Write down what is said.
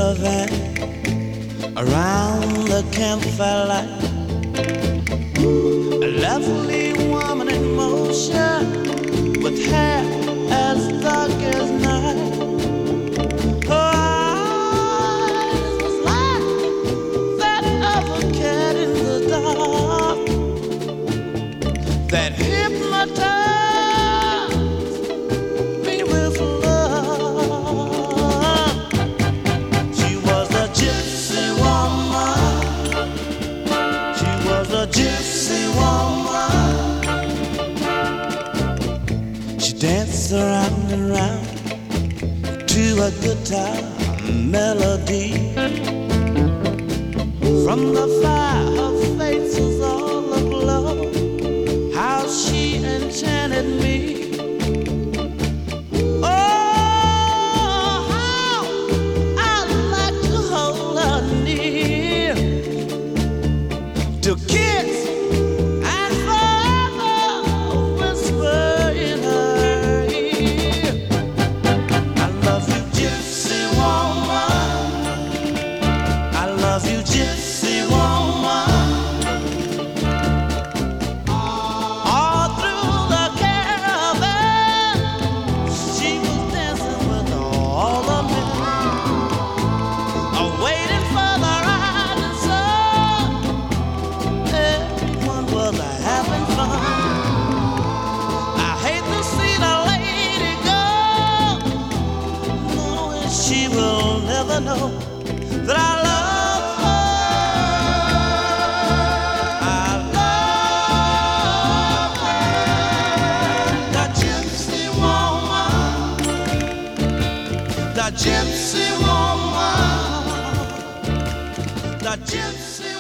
loving around the campfire light. A lovely woman in motion with hair as dark as night. Her eyes was like that of a cat in the dark that hypnotized me with love. She was a gypsy woman. She was a gypsy woman. She danced around and round to a guitar melody. From the fire, her face was all aglow. How she enchanted me. Oh, how I'd like to hold her near, to kiss and forever whisper in her ear. I love you, gypsy woman. I love you, gypsy woman. All through the caravan, she was dancing with all the men, waiting for the rising sun. Everyone was having fun. I hate to see the lady go, knowing she will never know that I love her. I love her. The gypsy woman. The gypsy woman. The gypsy